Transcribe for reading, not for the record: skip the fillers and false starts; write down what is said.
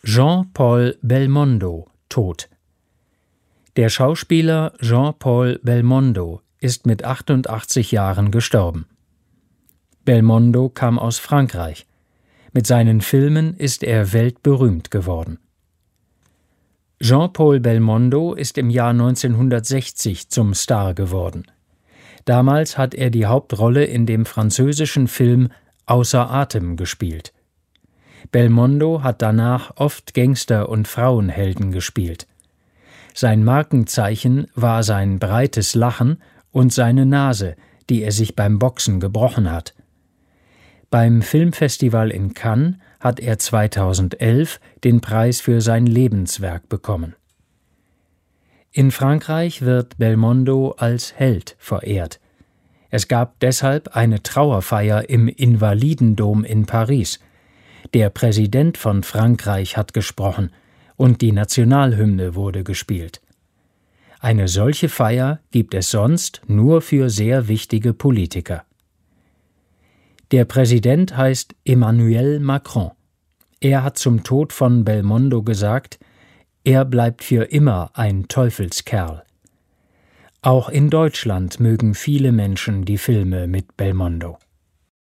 Jean-Paul Belmondo tot. Der Schauspieler Jean-Paul Belmondo ist mit 88 Jahren gestorben. Belmondo kam aus Frankreich. Mit seinen Filmen ist er weltberühmt geworden. Jean-Paul Belmondo ist im Jahr 1960 zum Star geworden. Damals hat er die Hauptrolle in dem französischen Film Außer Atem gespielt. Belmondo hat danach oft Gangster und Frauenhelden gespielt. Sein Markenzeichen war sein breites Lachen und seine Nase, die er sich beim Boxen gebrochen hat. Beim Filmfestival in Cannes hat er 2011 den Preis für sein Lebenswerk bekommen. In Frankreich wird Belmondo als Held verehrt. Es gab deshalb eine Trauerfeier im Invalidendom in Paris. Der Präsident von Frankreich hat gesprochen und die Nationalhymne wurde gespielt. Eine solche Feier gibt es sonst nur für sehr wichtige Politiker. Der Präsident heißt Emmanuel Macron. Er hat zum Tod von Belmondo gesagt, er bleibt für immer ein Teufelskerl. Auch in Deutschland mögen viele Menschen die Filme mit Belmondo.